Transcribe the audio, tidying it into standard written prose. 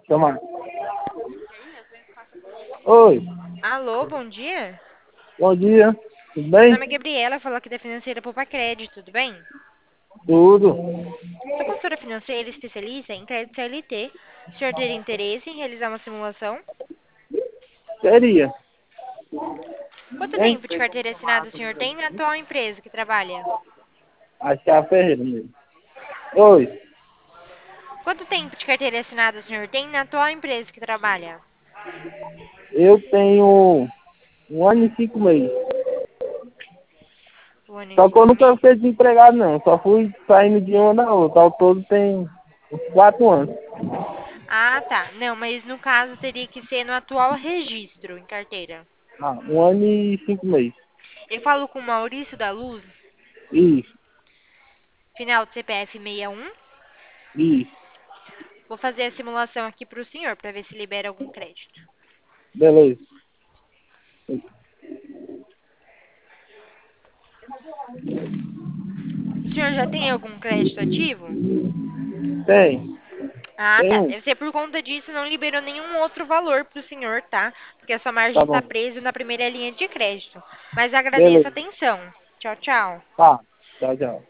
Chama. Oi, Alô, bom dia. bom dia. Tudo Meu bem? nome é Gabriela, falo aqui da Financeira Poupa Crédito, tudo bem? Tudo. Sou consultora financeira especialista em crédito CLT. O senhor teria interesse em realizar uma simulação? Seria. Quanto Hein? tempo de carteira assinada o senhor tem na atual empresa que trabalha? Acho que é a Ferreira mesmo. Oi, Quanto tempo de carteira assinada o senhor tem na atual empresa que trabalha? eu tenho 1 ano e 5 meses. Um ano e Só que eu 5 nunca meses. fiquei desempregado, não. Só fui saindo de uma na outra. Ao todo tem uns 4 anos. Ah, tá. Não, mas no caso teria que ser no atual registro em carteira. Ah, 1 ano e 5 meses. Eu falo com o Maurício da Luz, Isso, final do CPF 61. isso. Vou fazer a simulação aqui para o senhor, para ver se libera algum crédito. Beleza. O senhor já tem algum crédito ativo? Tem. Ah, Tem tá. um. Deve ser por conta disso não liberou nenhum outro valor para o senhor, tá? Porque a sua margem Tá está bom. presa na primeira linha de crédito. Mas agradeço a Beleza. atenção. Tchau, tchau. Tá. Tchau, tchau.